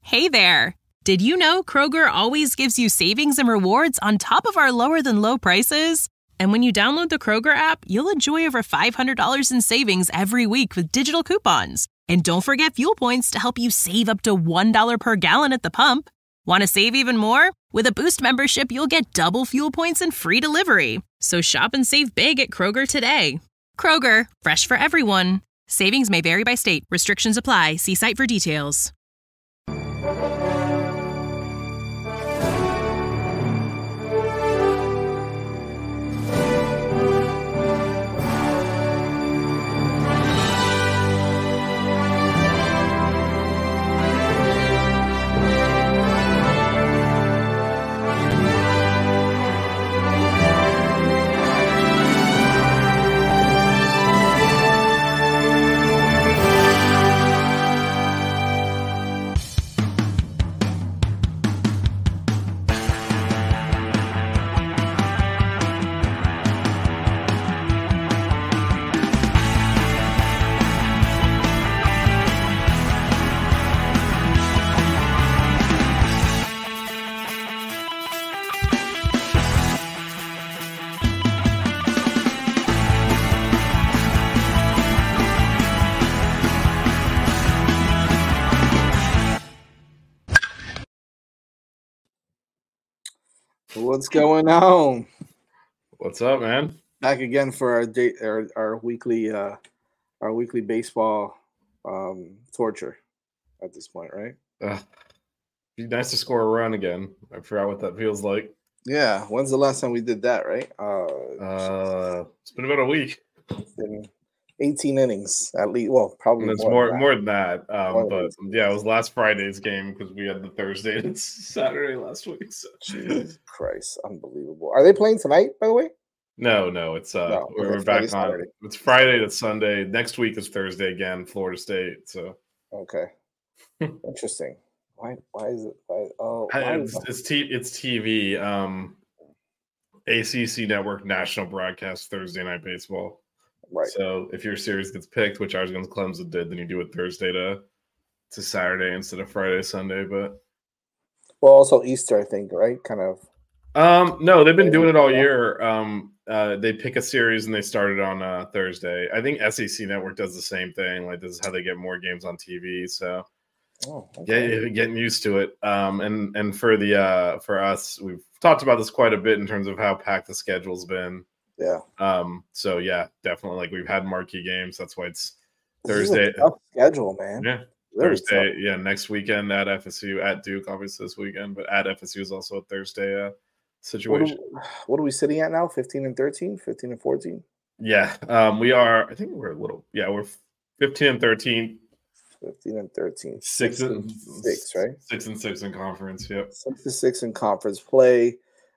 Hey there! Did you know Kroger always gives you savings and rewards on top of our lower-than-low prices? And when you download the Kroger app, you'll enjoy over $500 in savings every week with digital coupons. And don't forget fuel points to help you save up to $1 per gallon at the pump. Want to save even more? With a Boost membership, you'll get double fuel points and free delivery. So shop and save big at Kroger today. Kroger, fresh for everyone. Savings may vary by state. Restrictions apply. See site for details. What's going on? What's up, man? Back again for our weekly baseball torture at this point, right? Be nice to score a run again. I forgot what that feels like. Yeah. When's the last time we did that, right? It's been about a week. It's been 18 innings at least. Well, probably and it's more than that. But yeah, it was last Friday's game because we had the Thursday and Saturday last week. So. Jesus Christ, unbelievable. Are they playing tonight, by the way? No, it's we're back on. Saturday. It's Friday to Sunday. Next week is Thursday again, Florida State. So okay, interesting. Why is it? It's TV. ACC Network national broadcast Thursday night baseball. Right. So if your series gets picked, which ours against Clemson did, then you do it Thursday to Saturday instead of Friday, Sunday. But also Easter, I think, right? Kind of. No, they've been doing it all year. They pick a series and they started on Thursday. I think SEC Network does the same thing. Like this is how they get more games on TV. So yeah, getting used to it. And for us, we've talked about this quite a bit in terms of how packed the schedule's been. Yeah. So yeah, definitely. Like we've had marquee games. That's why it's this Thursday. Is a tough schedule, man. Yeah. Really Thursday. Tough. Yeah. Next weekend at FSU, at Duke, obviously this weekend, but at FSU is also a Thursday situation. What are we sitting at now? 15 and 13, 15 and 14. Yeah. We are. I think we're a little. Yeah, we're 15 and 13. 15 and 13. 6 and 6, right? 6 and 6 in conference. Yep. 6 in conference play.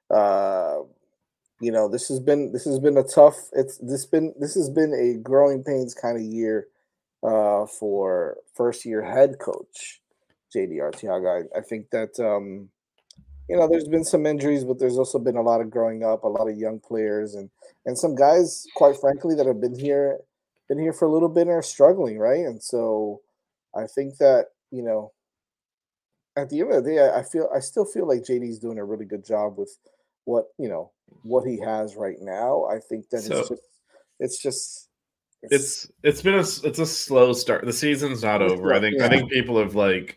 This has been a tough. This has been a growing pains kind of year for first year head coach JD Arteaga. I think that there's been some injuries, but there's also been a lot of growing up, a lot of young players, and some guys, quite frankly, that have been here for a little bit and are struggling, right? And so I think that at the end of the day, I still feel like JD's doing a really good job with what he has right now. I think that it's a slow start. The season's not over. I think people have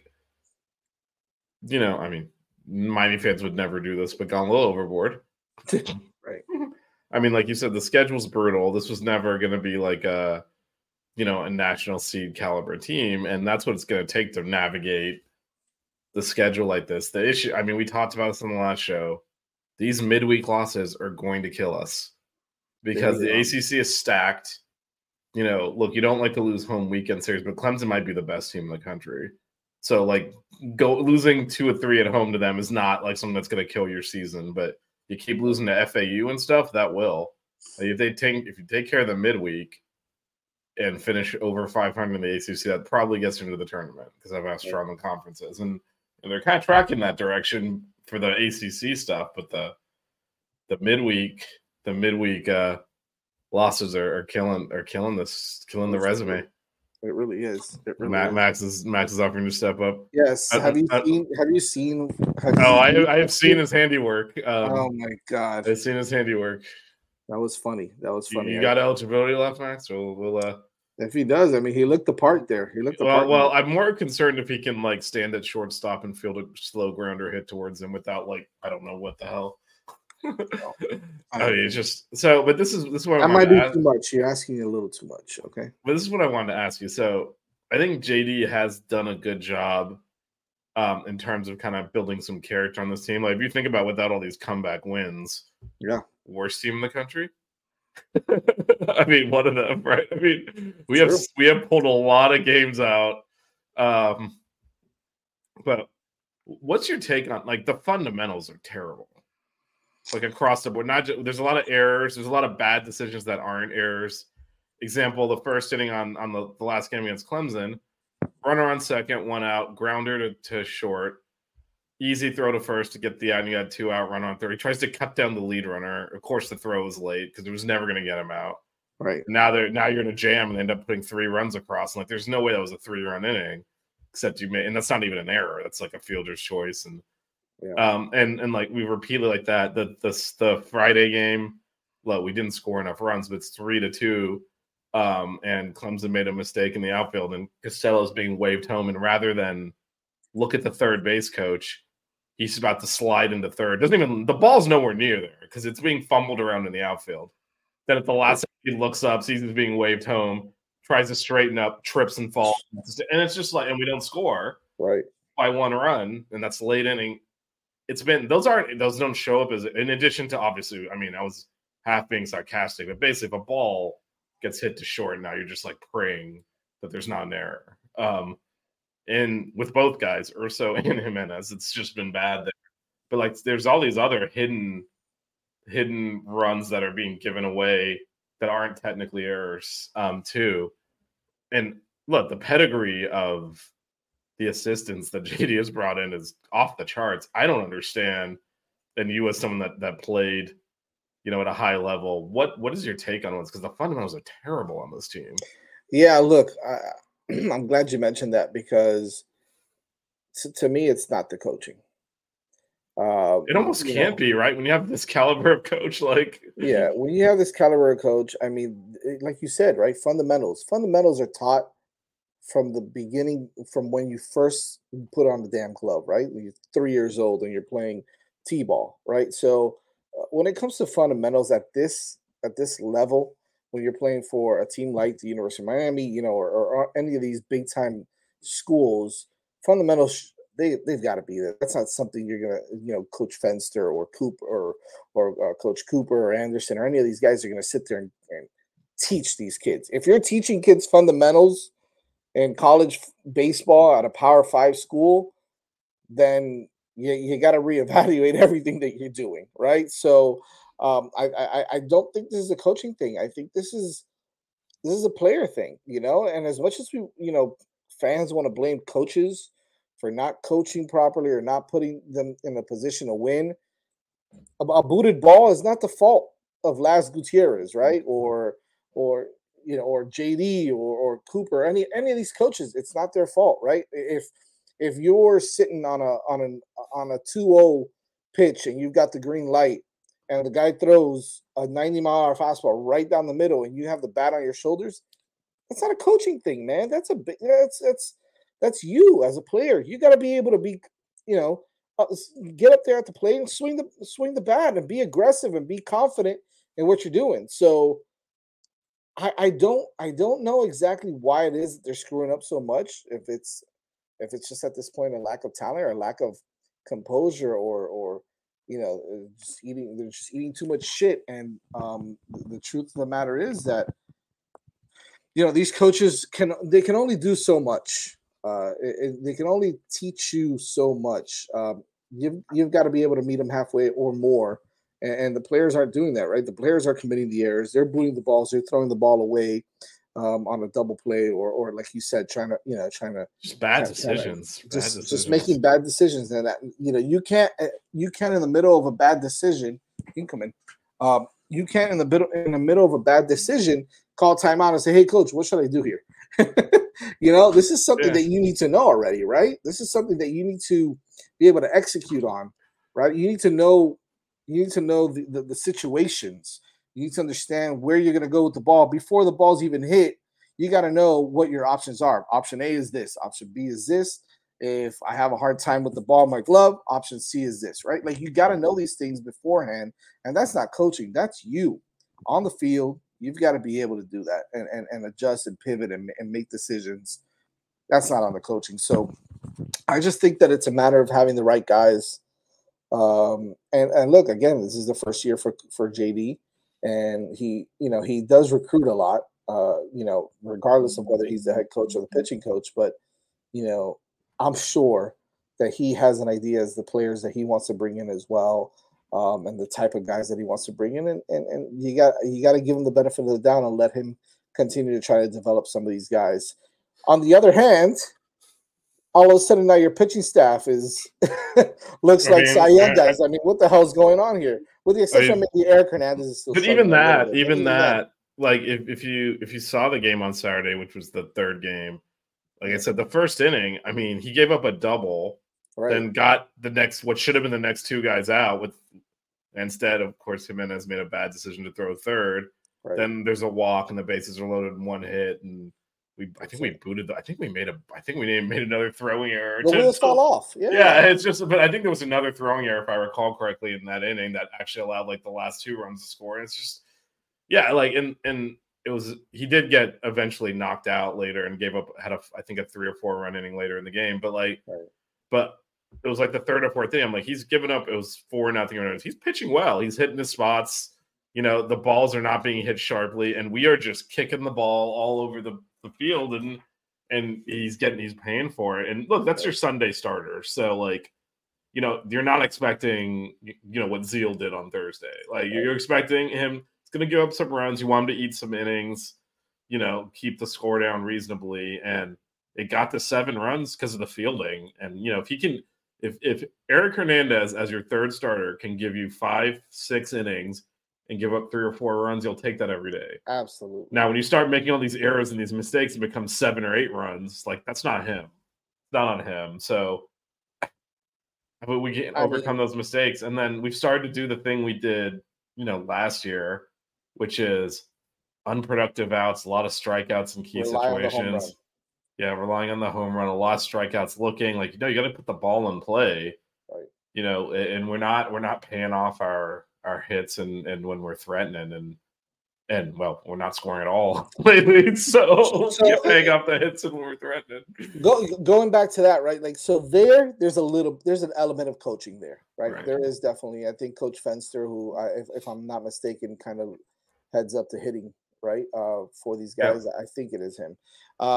Miami fans would never do this, but gone a little overboard. Right. I mean, like you said, the schedule's brutal. This was never going to be like a national seed caliber team, and that's what it's going to take to navigate the schedule like this. The issue, I mean, we talked about this on the last show. These midweek losses are going to kill us because the ACC is stacked. Look, you don't like to lose home weekend series, but Clemson might be the best team in the country. So, losing 2 or 3 at home to them is not like something that's going to kill your season. But you keep losing to FAU and stuff, that will. If you take care of the midweek and finish over 500 in the ACC, that probably gets you into the tournament because of how strong the conference is, and they're kind of tracking that direction for the ACC stuff. But the midweek losses are killing the resume. It really is. It really is. Max is offering to step up. Yes. Have you seen? I have seen his handiwork. Oh my God! I've seen his handiwork. That was funny. You got eligibility left, Max? We'll if he does, I mean, he looked the part there. Well, I'm more concerned if he can like stand at shortstop and field a slow grounder hit towards him without like I don't know what the hell. I mean, it's just so. But this is what I might be too much. You're asking a little too much. Okay. But this is what I wanted to ask you. So I think JD has done a good job in terms of kind of building some character on this team. Like if you think about without all these comeback wins, yeah, worst team in the country. I mean, one of them, right? I mean, we have pulled a lot of games out. But what's your take on like the fundamentals are terrible, like across the board? There's a lot of errors. There's a lot of bad decisions that aren't errors. Example: the first inning on the last game against Clemson, runner on second, 1 out, grounder to short. Easy throw to first to get the out, and you got 2 out, run on third. He tries to cut down the lead runner. Of course, the throw was late because it was never going to get him out. Right. Now you're in a jam and they end up putting 3 runs across. And like, there's no way that was a 3-run inning, except and that's not even an error. That's like a fielder's choice. And and like we repeated like that. The Friday game, look, we didn't score enough runs, but it's 3-2. And Clemson made a mistake in the outfield, and Costello's being waved home. And rather than look at the third base coach, he's about to slide into third. The ball's nowhere near there because it's being fumbled around in the outfield. Then at the last second, he looks up, sees he's being waved home, tries to straighten up, trips and falls. And it's just like, and we don't score by 1 run, and that's late inning. Those don't show up as, in addition to obviously, I mean, I was half being sarcastic, but basically if a ball gets hit to short, now you're just like praying that there's not an error. And with both guys, Urso and Jimenez, it's just been bad there. But like, there's all these other hidden runs that are being given away that aren't technically errors, too. And look, the pedigree of the assistants that JD has brought in is off the charts. I don't understand. And you, as someone that played, at a high level, what is your take on this? Because the fundamentals are terrible on this team. Yeah, look, I'm glad you mentioned that because to me, it's not the coaching. It almost can't be, right? When you have this caliber of coach, when you have this caliber of coach, I mean, like you said, right? Fundamentals are taught from the beginning, from when you first put on the damn glove, right? When you're 3 years old and you're playing t-ball, right? So when it comes to fundamentals at this level, when you're playing for a team like the University of Miami, or any of these big time schools, fundamentals they've got to be there. That's not something you're gonna, Coach Fenster or Cooper or Coach Cooper or Anderson or any of these guys are gonna sit there and teach these kids. If you're teaching kids fundamentals in college baseball at a Power 5 school, then you got to reevaluate everything that you're doing, right? So I don't think this is a coaching thing. I think this is a player thing, And as much as we, fans want to blame coaches for not coaching properly or not putting them in a position to win, a booted ball is not the fault of Las Gutierrez, right? Or JD or Cooper, any of these coaches. It's not their fault, right? If you're sitting on a 2-0 pitch and you've got the green light and the guy throws a 90-mile-an-hour fastball right down the middle and you have the bat on your shoulders, that's not a coaching thing, man. That's you as a player. You got to be able to be, get up there at the plate and swing the bat and be aggressive and be confident in what you're doing. So I don't know exactly why it is that they're screwing up so much. If it's just at this point a lack of talent or a lack of composure or they're just eating too much shit. And the truth of the matter is that these coaches can only do so much. They can only teach you so much. You've got to be able to meet them halfway or more. And the players aren't doing that, right? The players are committing the errors. They're booting the balls. They're throwing the ball away on a double play or like you said, trying to just bad decisions. Just making bad decisions. And that you can't in the middle of a bad decision, incoming. You can't in the middle of a bad decision call timeout and say, "Hey, coach, what should I do here?" This is something that you need to know already, right? This is something that you need to be able to execute on, right? You need to know the situations. You need to understand where you're going to go with the ball before the ball's even hit. You got to know what your options are. Option A is this. Option B is this. If I have a hard time with the ball in my glove, option C is this, right? Like you got to know these things beforehand, and that's not coaching. That's you on the field. You've got to be able to do that and adjust and pivot and make decisions. That's not on the coaching. So I just think that it's a matter of having the right guys. And look, again, this is the first year for JD, and he does recruit a lot, regardless of whether he's the head coach or the pitching coach. But, I'm sure that he has an idea as the players that he wants to bring in as well. And the type of guys that he wants to bring in, and you got to give him the benefit of the doubt and let him continue to try to develop some of these guys. On the other hand, all of a sudden now your pitching staff is looks like Cy Young guys. I mean, what the hell is going on here? With the exception of maybe Eric Hernandez is still. But even that, like if you saw the game on Saturday, which was the third game, like I said, the first inning, I mean, he gave up a double. Right. Then got what should have been the next two guys out with. Instead, of course, Jimenez made a bad decision to throw third. Right. Then there's a walk and the bases are loaded in one hit, and I think we made another throwing error. The wheels fall off. Yeah, it's just. But I think there was another throwing error, if I recall correctly, in that inning that actually allowed like the last two runs to score. And it's just, and it was he did get eventually knocked out later and had I think a 3 or 4 run inning later in the game, but it was like the third or fourth inning. I'm like, he's given up. It was 4-0. He's pitching well. He's hitting his spots. The balls are not being hit sharply, and we are just kicking the ball all over the field, and he's paying for it. And look, that's your Sunday starter. So you're not expecting what Zeal did on Thursday. Like you're expecting him. It's going to give up some runs. You want him to eat some innings. Keep the score down reasonably, and it got to 7 runs because of the fielding. And if he can. If Eric Hernandez as your third starter can give you 5-6 innings and give up 3 or 4 runs, you'll take that every day. Absolutely. Now, when you start making all these errors and these mistakes and become 7 or 8 runs, like that's not him. It's not on him. So but we can overcome those mistakes. And then we've started to do the thing we did, last year, which is unproductive outs, a lot of strikeouts in key situations. Yeah, relying on the home run, a lot of strikeouts, looking like you got to put the ball in play, right? And we're not paying off our hits and when we're threatening and we're not scoring at all lately. So you're paying off the hits and when we're threatening. Going back to that, right? Like so, there's an element of coaching there, right? There is definitely. I think Coach Fenster, who, if I'm not mistaken, kind of heads up to hitting. Right, for these guys, yeah. I think it is him.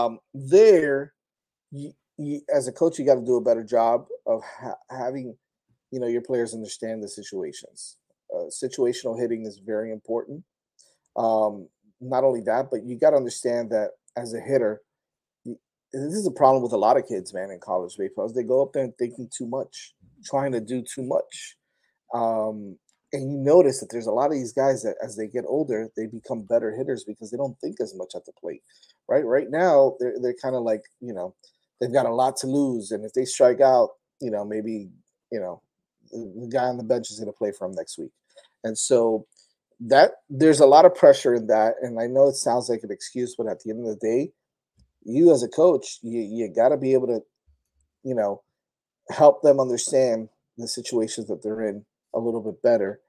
You, as a coach, you got to do a better job of having, your players understand the situations. Situational hitting is very important. Not only that, but you got to understand that as a hitter, this is a problem with a lot of kids, man, in college baseball. They go up there and thinking too much, trying to do too much. And you notice that there's a lot of these guys that as they get older, they become better hitters because they don't think as much at the plate, right? Right now, they're kind of like, they've got a lot to lose. And if they strike out, maybe, the guy on the bench is going to play for them next week. And so that there's a lot of pressure in that. And I know it sounds like an excuse, but at the end of the day, you as a coach, you got to be able to, help them understand the situations that they're in a little bit better.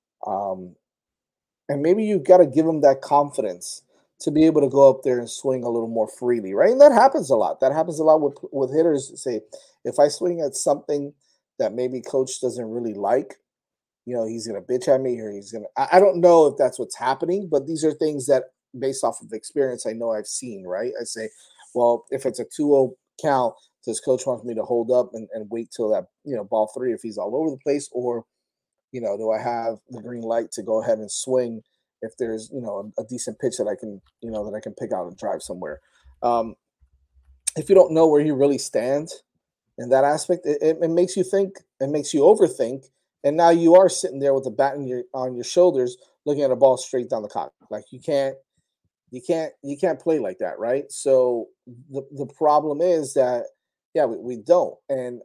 And maybe you got to give them that confidence to be able to go up there and swing a little more freely, right? And that happens a lot. That happens a lot with hitters. Say, if I swing at something that maybe coach doesn't really like, he's going to bitch at me or he's going to, I don't know if that's what's happening, but these are things that based off of experience, I know I've seen, right? I say, well, if it's a 2-0 count, does coach want me to hold up and wait till that, ball 3 if he's all over the place, or do I have the green light to go ahead and swing if there's, a decent pitch that I can, that I can pick out and drive somewhere. If you don't know where you really stand in that aspect, it makes you think, it makes you overthink. And now you are sitting there with the bat on your shoulders, looking at a ball straight down the cock. Like you can't You can't play like that, right? So the problem is that we don't. And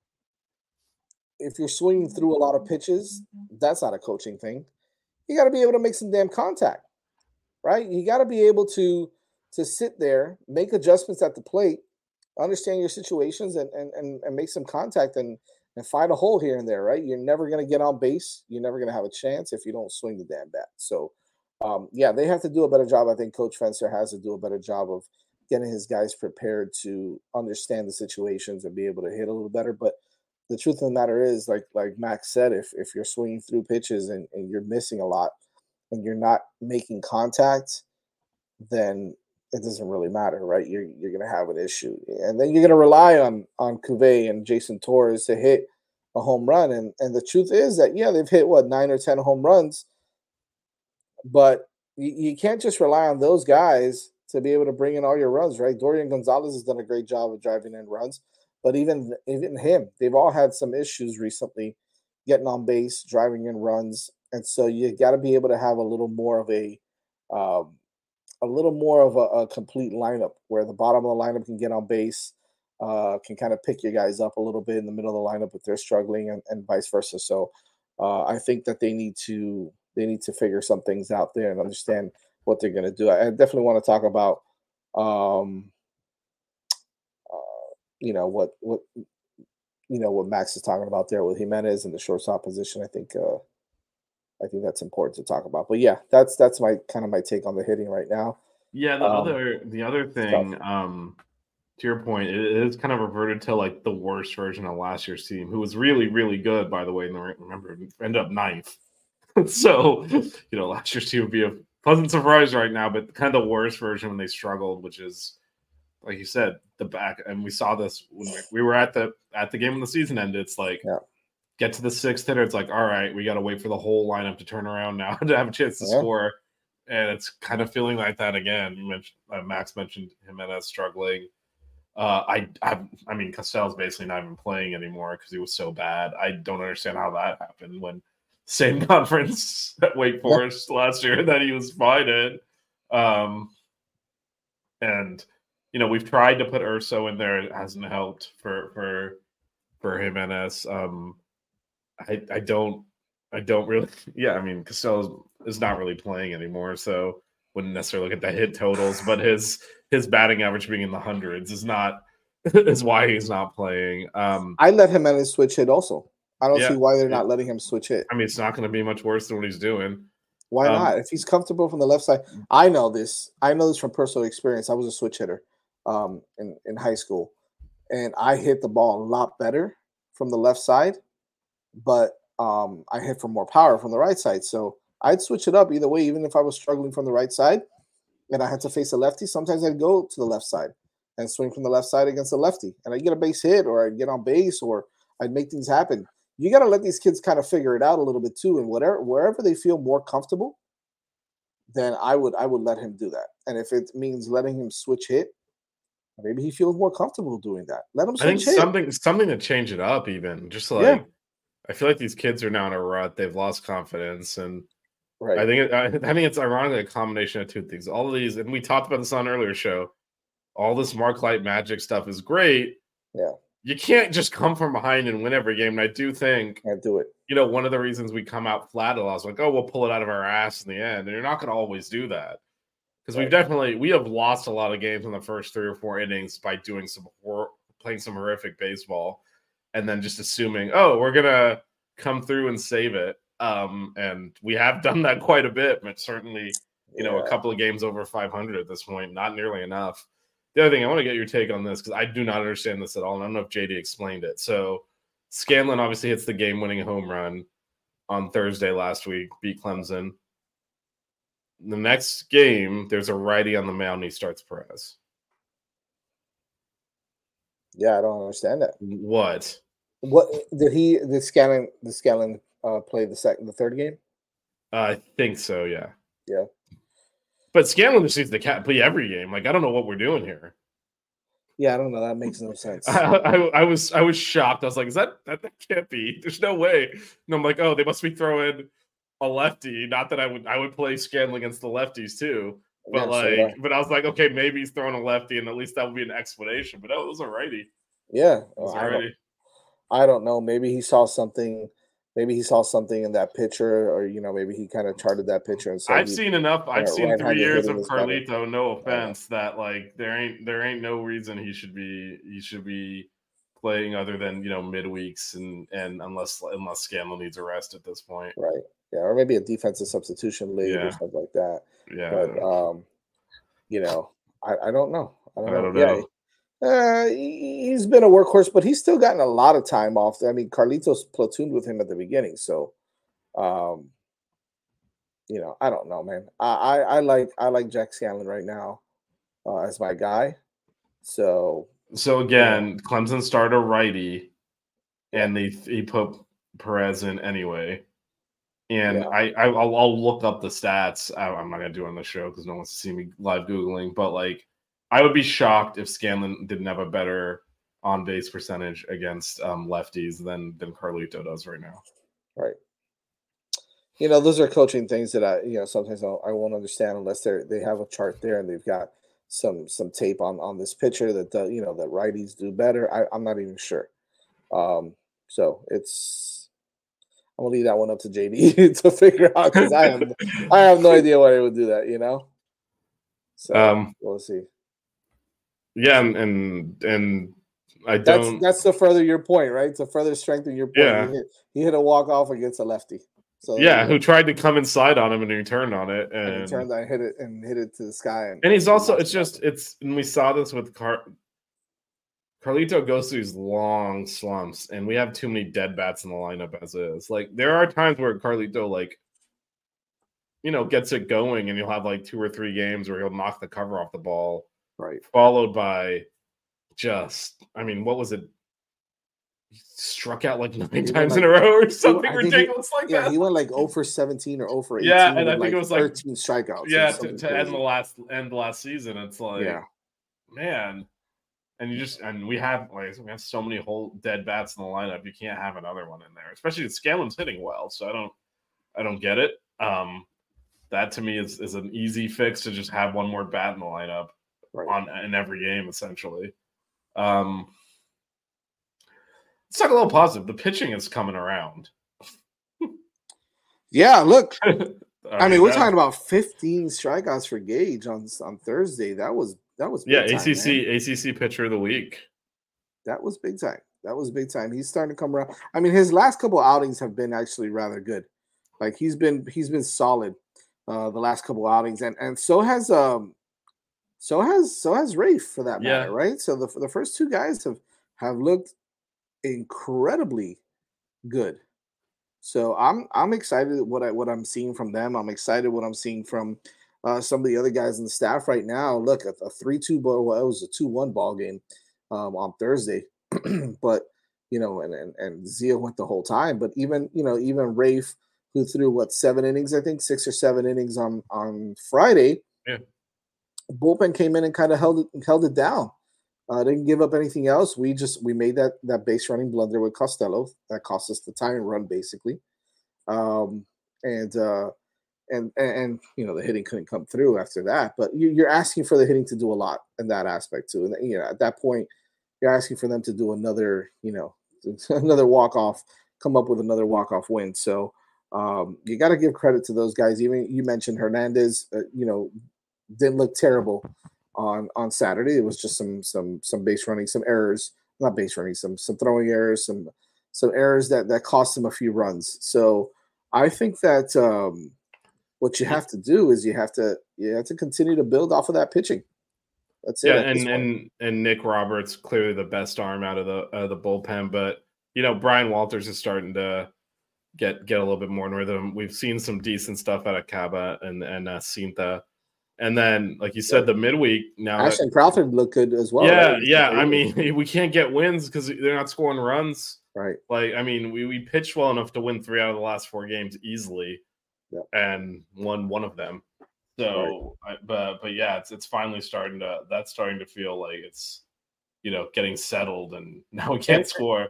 if you're swinging through a lot of pitches, that's not a coaching thing. You got to be able to make some damn contact, right? You got to be able to sit there, make adjustments at the plate, understand your situations, and make some contact and find a hole here and there, right? You're never going to get on base. You're never going to have a chance if you don't swing the damn bat. So, they have to do a better job. I think Coach Fenster has to do a better job of getting his guys prepared to understand the situations and be able to hit a little better. But the truth of the matter is, like Max said, if you're swinging through pitches and you're missing a lot and you're not making contact, then it doesn't really matter, right? You're going to have an issue, and then you're going to rely on Cuvée and Jason Torres to hit a home run. And the truth is that they've hit 9 or 10 home runs, but you can't just rely on those guys to be able to bring in all your runs, right? Dorian Gonzalez has done a great job of driving in runs, but even him, they've all had some issues recently getting on base, driving in runs, and so you got to be able to have a little more of a complete lineup where the bottom of the lineup can get on base, can kind of pick your guys up a little bit in the middle of the lineup if they're struggling, and vice versa. So I think that they need to figure some things out there and understand what they're going to do. I definitely want to talk about, what Max is talking about there with Jimenez and the shortstop position. I think that's important to talk about. But yeah, that's my take on the hitting right now. Yeah, the other thing, to your point, it is kind of reverted to like the worst version of last year's team, who was really, really good, by the way. And remember, ended up ninth. So, last year's team would be a pleasant surprise right now, but kind of the worst version when they struggled, which is, like you said, the back. And we saw this when we were at the game when the season ended. It's like, get to the sixth hitter. It's like, all right, we got to wait for the whole lineup to turn around now to have a chance to score. And it's kind of feeling like that again. You mentioned Max mentioned Jimenez struggling. I mean, Castell's basically not even playing anymore because he was so bad. I don't understand how that happened when same conference at Wake Forest last year that he was fine in. And we've tried to put Urso in there. It hasn't helped for Jimenez. I don't really. Yeah, I mean, Castell is not really playing anymore, so wouldn't necessarily look at the hit totals, but his batting average being in the hundreds is why he's not playing. I let Jimenez switch hit also. I don't see why they're not letting him switch hit. I mean, it's not going to be much worse than what he's doing. Why not? If he's comfortable from the left side, I know this from personal experience. I was a switch hitter in high school, and I hit the ball a lot better from the left side, but I hit for more power from the right side. So I'd switch it up either way, even if I was struggling from the right side and I had to face a lefty. Sometimes I'd go to the left side and swing from the left side against a lefty, and I'd get a base hit, or I'd get on base, or I'd make things happen. You got to let these kids kind of figure it out a little bit too, and wherever they feel more comfortable, then I would let him do that. And if it means letting him switch hit, maybe he feels more comfortable doing that. Let him switch hit. Something to change it up, even just like I feel like these kids are now in a rut. They've lost confidence, and I think it's ironically a combination of two things. All of these, and we talked about this on an earlier show. All this Mark Light Magic stuff is great. Yeah. You can't just come from behind and win every game. And I do think can't do it. One of the reasons we come out flat a lot is like, we'll pull it out of our ass in the end. And you're not going to always do that. Because we have lost a lot of games in the first 3 or 4 innings by doing playing some horrific baseball, and then just assuming, we're going to come through and save it. And we have done that quite a bit, but certainly, a couple of games over 500 at this point, not nearly enough. The other thing, I want to get your take on this because I do not understand this at all, and I don't know if JD explained it. So Scanlon obviously hits the game-winning home run on Thursday last week, beat Clemson. The next game, there's a righty on the mound, and he starts Perez. Yeah, I don't understand that. What did Scanlon play the third game? I think so, yeah. Yeah. But Scanlon just needs to play every game. Like, I don't know what we're doing here. Yeah, I don't know. That makes no sense. I was shocked. I was like, that can't be. There's no way. And I'm like, they must be throwing a lefty. Not that I would play Scanlon against the lefties too. But Yeah, but I was like, okay, maybe he's throwing a lefty, and at least that would be an explanation. But that was a righty. Yeah, It was a righty. I don't know. Maybe he saw something. Maybe he saw something in that pitcher, or maybe he kind of charted that pitcher and said, I've seen enough. I've seen 3 years of Carlito. No offense, that like there ain't no reason he should be playing other than midweeks and unless Scanlon needs a rest at this point. Right. Yeah, or maybe a defensive substitution late or something like that. Yeah. But I don't know. I don't know. Yeah, he's been a workhorse, but he's still gotten a lot of time off. I mean, Carlitos platooned with him at the beginning, so I don't know, man. I like Jack Scanlon right now as my guy. So again, Clemson started a righty, and he put Perez in anyway. And I'll look up the stats. I'm not gonna do it on the show because no one wants to see me live Googling. But like, I would be shocked if Scanlon didn't have a better on base percentage against lefties than Carlito does right now. Right. Those are coaching things that I sometimes I won't understand unless they have a chart there and they've got some tape on this pitcher that that righties do better. I'm not even sure. So I'm gonna leave that one up to JD to figure out because I have no idea why they would do that. So we'll see. Yeah, and I don't. That's to further your point, right? To further strengthen your point. Yeah. He hit a walk off against a lefty. So who tried to come inside on him and he turned on it and he turned and hit it to the sky. And he's also and we saw this with Carlito goes through these long slumps, and we have too many dead bats in the lineup as is. Like there are times where Carlito gets it going, and you'll have like 2 or 3 games where he'll knock the cover off the ball, right? Followed by what was it? He struck out like 9 times in a row or something ridiculous like that. Yeah, he went like 0 for 17 or 0 for 18. Yeah, and I think it was 13 strikeouts. Yeah, to end the last season, it's like, man. And we have so many whole dead bats in the lineup. You can't have another one in there, especially if Scanlon's hitting well. So I don't get it. That to me is an easy fix to just have one more bat in the lineup in every game essentially. Let's talk a little positive. The pitching is coming around. Yeah, look. We're talking about 15 strikeouts for Gage on Thursday. That was big time, ACC pitcher of the week. That was big time. He's starting to come around. I mean, his last couple outings have been actually rather good. Like he's been solid the last couple outings, and so has Rafe for that matter, right? So the first 2 guys have looked incredibly good. So I'm excited what I'm seeing from them. I'm excited what I'm seeing from some of the other guys in the staff right now. Look, a 3-2 ball. Well, it was a 2-1 ball game on Thursday, but and Zia went the whole time. But even Rafe, who threw 7 innings, I think 6 or 7 innings on Friday. Yeah, bullpen came in and kind of held it down. Didn't give up anything else. We made that base running blunder with Costello that cost us the tying run basically, and the hitting couldn't come through after that. But you're asking for the hitting to do a lot in that aspect too. And at that point, you're asking for them to do another another walk off, come up with another walk off win. So you got to give credit to those guys. Even you mentioned Hernandez, didn't look terrible on Saturday. It was just some base running, some errors, not base running, some throwing errors, some errors that cost him a few runs. So I think that what you have to do is you have to continue to build off of that pitching. That's it. Yeah, and Nick Roberts clearly the best arm out of the bullpen, but Brian Walters is starting to get a little bit more in rhythm. We've seen some decent stuff out of Caba and Cinta. And then, like you said, the midweek now. Ashton Crawford looked good as well. Yeah, right? yeah. I mean, we can't get wins because they're not scoring runs. Right. Like, I mean, we pitched well enough to win 3 out of the last 4 games easily, and won one of them. So, right. But yeah, it's finally starting to feel like it's getting settled, and now we can't score.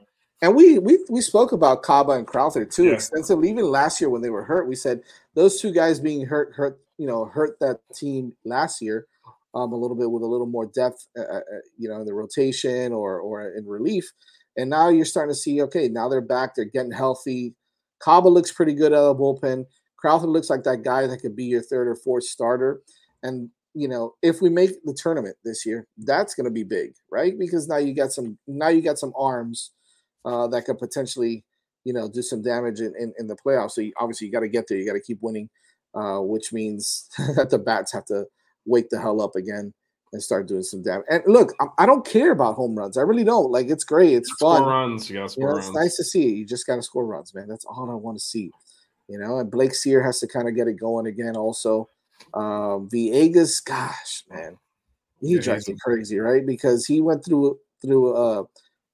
And we spoke about Kaba and Crowther too Yeah. extensively. Even last year when they were hurt, we said those two guys being hurt that team last year a little bit with a little more depth, in the rotation or in relief. And now you're starting to see, okay, now they're back, they're getting healthy. Kaba looks pretty good out of the bullpen. Crowther looks like that guy that could be your third or fourth starter. And if we make the tournament this year, that's going to be big, right? Because now you got some arms that could potentially, do some damage in the playoffs. So obviously you got to get there. You got to keep winning, which means that the bats have to wake the hell up again and start doing some damage. And look, I don't care about home runs. I really don't. Like, it's great. It's fun. Score runs. You got to score runs. It's nice to see it. You just got to score runs, man. That's all I want to see. And Blake Sear has to kind of get it going again also. Villegas, gosh, man. He drives me crazy, right? Because he went through a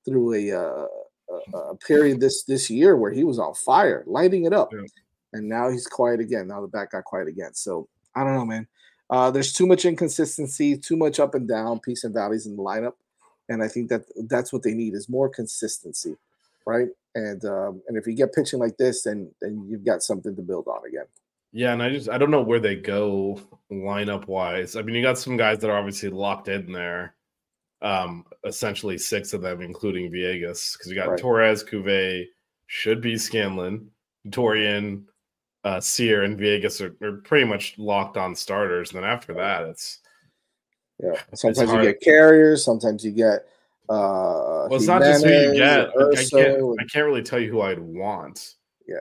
period this year where he was on fire, lighting it up. Yeah. And now he's quiet again. Now the bat got quiet again. So I don't know, man. There's too much inconsistency, too much up and down, peaks and valleys in the lineup. And I think that's what they need is more consistency, right? And if you get pitching like this, then you've got something to build on again. Yeah, and I don't know where they go lineup wise. I mean, you got some guys that are obviously locked in there. Essentially 6 of them, including Villegas, because you got Torres, Cuvée, should be Scanlon, Dorian, Sear, and Villegas are pretty much locked on starters. And then after that, it's Sometimes you get carriers. Sometimes you get. Well, it's not just who you get. I can't really tell you who I'd want. Yeah.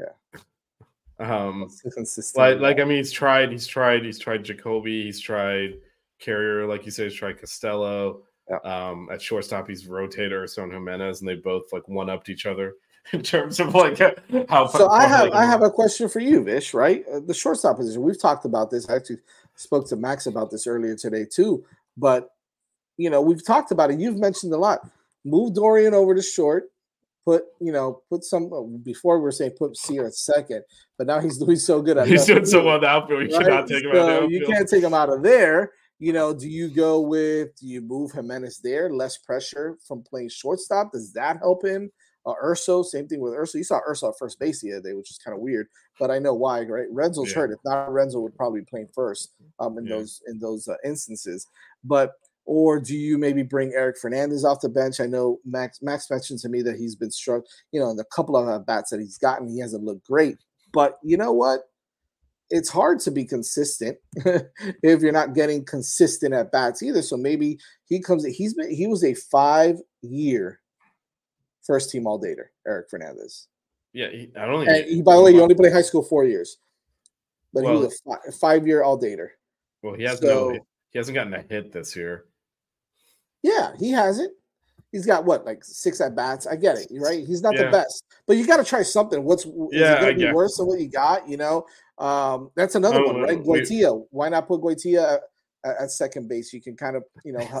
But I mean, he's tried Jacoby, he's tried Carrier, like you said, he's tried Costello. Yeah. At shortstop, he's rotated Urson Jimenez, and they both one-upped each other in terms of how. So I have a question for you, Vish. Right, the shortstop position. We've talked about this. I actually spoke to Max about this earlier today too. But we've talked about it. You've mentioned a lot. Move Dorian over to short. Put some before we were saying put Sear at second, but now he's doing so good. He's doing so well in the outfield. You cannot take him out of the outfield. You can't take him out of there. Do you move Jimenez there? Less pressure from playing shortstop. Does that help him? Urso, same thing with Urso. You saw Urso at first base the other day, which is kind of weird, but I know why, right? Renzo's hurt. If not, Renzo would probably be playing first in those instances. But or do you maybe bring Eric Fernandez off the bench? I know Max mentioned to me that he's been struck, in the couple of bats that he's gotten, he hasn't looked great. But you know what? It's hard to be consistent if you're not getting consistent at bats either. So maybe he was a 5-year first team all-dater, Eric Fernandez. Yeah, I don't think. And by the way, you only played high school 4 years, but he was a 5-year all-dater. Well, he hasn't gotten a hit this year. Yeah, he hasn't. He's got 6 at bats. I get it, right? He's not the best, but you got to try something. Is it going to be worse than what you got? That's another one, right? Goitia. Why not put Goitia at second base? You can kind of,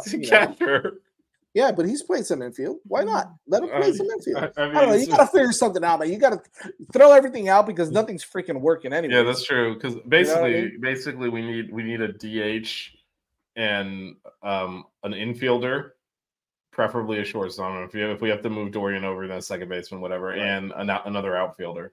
Yeah, but he's played some infield. Why not? Let him play some infield. I don't know. You got to figure something out, man. You got to throw everything out because nothing's freaking working anyway. Yeah, that's true. Because basically, we need a DH and an infielder, preferably a shortstop. If we have to move Dorian over, then a second baseman, whatever, and another outfielder.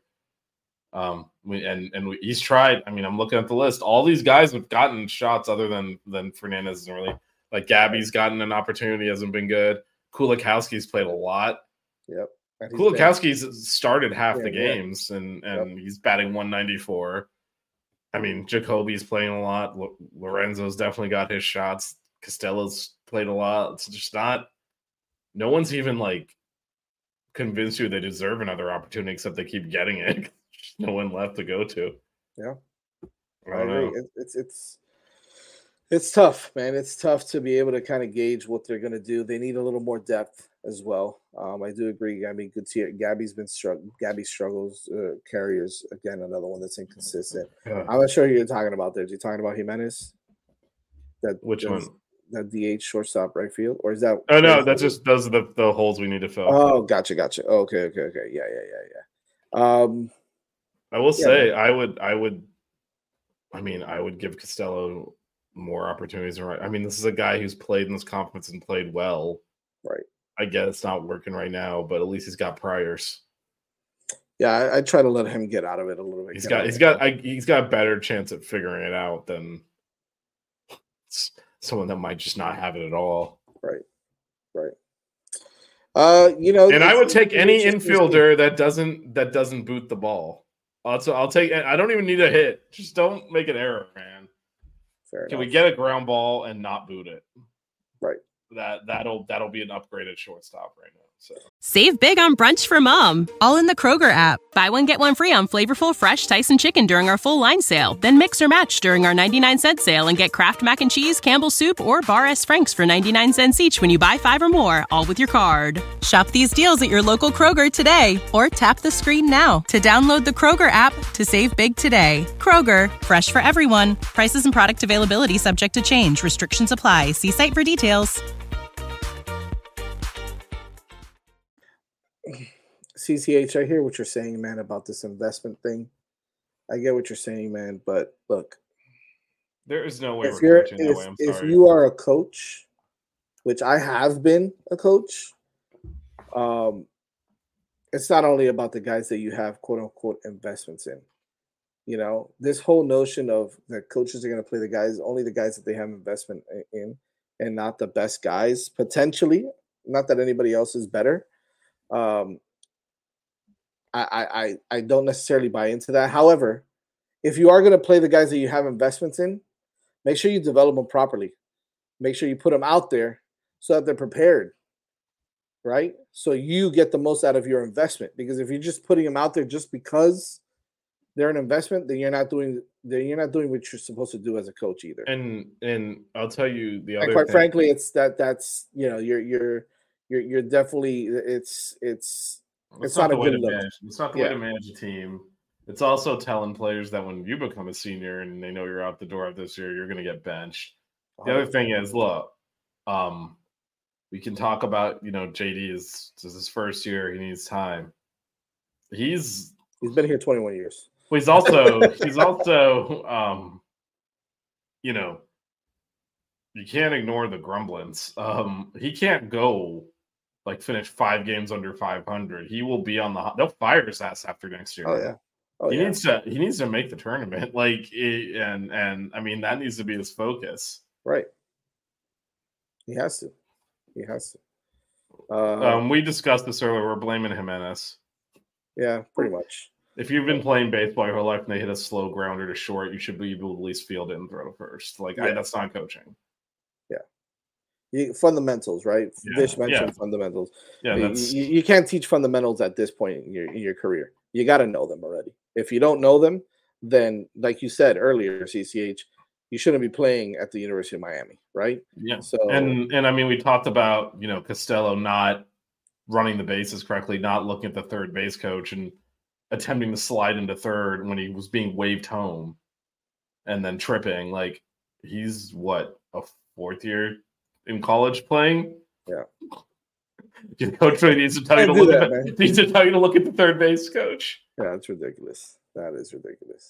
He's tried. I mean, I'm looking at the list. All these guys have gotten shots other than Fernandez isn't really. Gabby's gotten an opportunity, hasn't been good. Kulikowski's played a lot. Yep. Kulikowski's started half the games, and he's batting 194. I mean, Jacoby's playing a lot. Lorenzo's definitely got his shots. Costello's played a lot. It's just not. No one's even convinced you they deserve another opportunity, except they keep getting it. There's no one left to go to. Yeah, I agree. It's tough, man. It's tough to be able to kind of gauge what they're going to do. They need a little more depth as well. I do agree. I mean, Gabby's been struggling. Gabby struggles. Carriers, again, another one that's inconsistent. Yeah. I'm not sure who you're talking about there. Are you talking about Jimenez? Which one? That DH shortstop right field? Or is that? Oh, no, that's just those are the holes we need to fill. Oh, gotcha. Okay. Yeah. I will say I would give Costello more opportunities. I mean, this is a guy who's played in this conference and played well. Right. I get it's not working right now, but at least he's got priors. Yeah, I try to let him get out of it a little bit. He's got a better chance at figuring it out than someone that might just not have it at all. Right. And I would take any infielder that doesn't boot the ball. Also, I'll take. I don't even need a hit. Just don't make an error, man. Can we get a ground ball and not boot it? Right. That'll be an upgraded shortstop right now. So. Save big on brunch for mom, all in the Kroger app. Buy one, get one free on flavorful, fresh Tyson chicken during our full line sale. Then mix or match during our 99-cent sale and get Kraft Mac and Cheese, Campbell's Soup, or Bar S. Frank's for 99 cents each when you buy 5 or more, all with your card. Shop these deals at your local Kroger today, or tap the screen now to download the Kroger app to save big today. Kroger, fresh for everyone. Prices and product availability subject to change. Restrictions apply. See site for details. CCH, I hear what you're saying, man, about this investment thing. I get what you're saying, man, but look. There is no way we're coaching that way. I'm sorry. If you are a coach, which I have been a coach, it's not only about the guys that you have, quote unquote, investments in. You know, this whole notion of that coaches are going to play only the guys that they have investment in, and not the best guys, potentially. Not that anybody else is better. I don't necessarily buy into that. However, if you are going to play the guys that you have investments in, make sure you develop them properly. Make sure you put them out there so that they're prepared, right? So you get the most out of your investment. Because if you're just putting them out there just because they're an investment, then you're not doing what you're supposed to do as a coach either. And I'll tell you the other. And quite frankly, it's that's you're definitely it's not a good look. It's not the way to manage a team. It's also telling players that when you become a senior and they know you're out the door this year, you're going to get benched. The other thing is, look, we can talk about, JD is his first year. He needs time. He's been here 21 years. Well, he's also, you can't ignore the grumblings. He can't go finish 5 games under 500. He will be on they'll fire his ass after next year. Oh yeah. He needs to make the tournament. And I mean, that needs to be his focus. Right. He has to. We discussed this earlier. We're blaming Jimenez. Yeah, pretty much. If you've been playing baseball your whole life and they hit a slow grounder to short, you should be able to at least field it and throw to first. That's not coaching. Fundamentals, right? Dish mentioned fundamentals. Yeah, you can't teach fundamentals at this point in your career. You got to know them already. If you don't know them, then like you said earlier, CCH, you shouldn't be playing at the University of Miami, right? Yeah. So and I mean, we talked about Costello not running the bases correctly, not looking at the third base coach and attempting to slide into third when he was being waved home, and then tripping. He's a 4th year in college playing. Yeah. Your coach really needs to tell you to look at the third base coach. Yeah, that's ridiculous. That is ridiculous.